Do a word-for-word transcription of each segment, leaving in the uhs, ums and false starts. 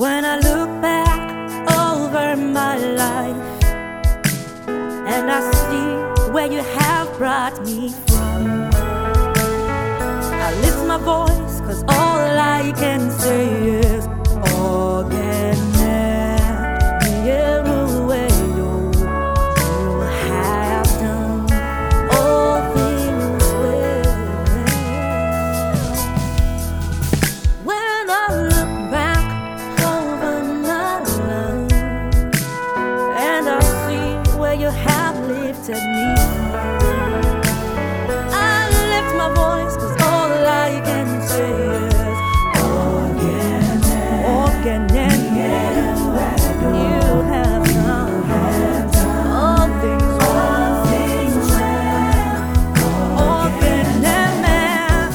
When I look back over my life and I see where you have brought me from, I lift my voice, 'cause all I can say is again. You have lifted me. I lift my voice, 'cause all I can say is again, again, again. You have done all things well, things well. Again, again,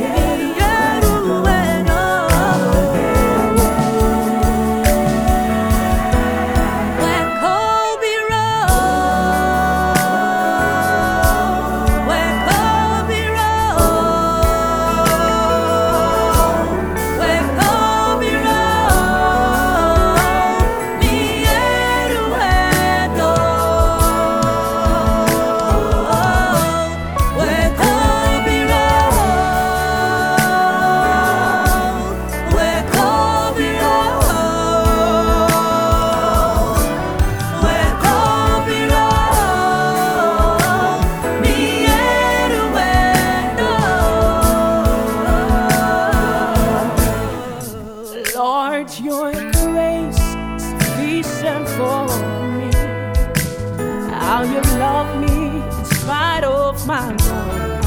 Lord, your grace is sufficient for me. How you love me in spite of my wrong.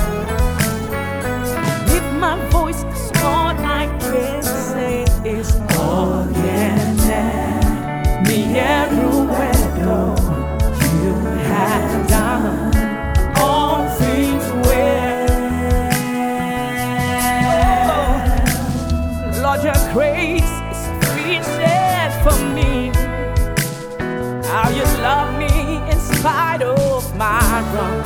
Lift my voice, 'cause all I can say is again, mi eruedo. You have done all things well. Lord, your grace is sufficient for me. How you love me in spite of my wrong.